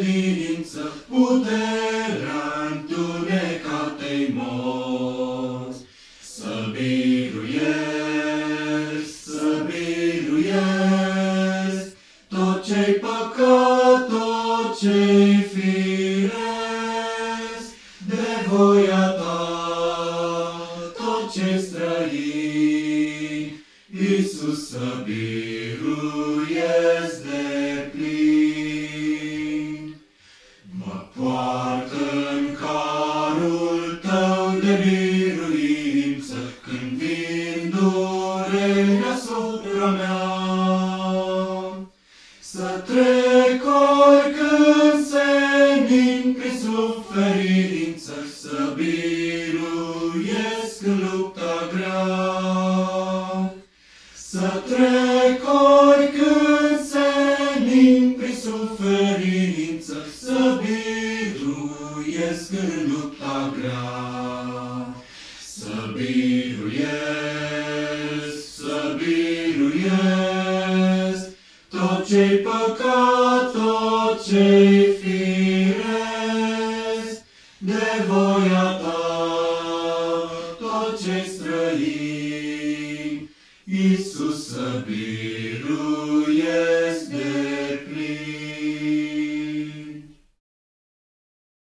credință, puterea întunecatei morți. Să biruiesc tot ce-i păcat, tot ce-i firesc, de voia ta, tot ce-i străin, Iisus, să biruiesc deplin. Mă poartă în carul tău de biruință, când vin dureri asupra mea. Să trec oricând senin prin suferință, să biruiesc în lupta grea. Să trec oricând senin prin suferință, să biruiesc în lupta grea. Să biruiesc tot ce-i păcat, tot ce-i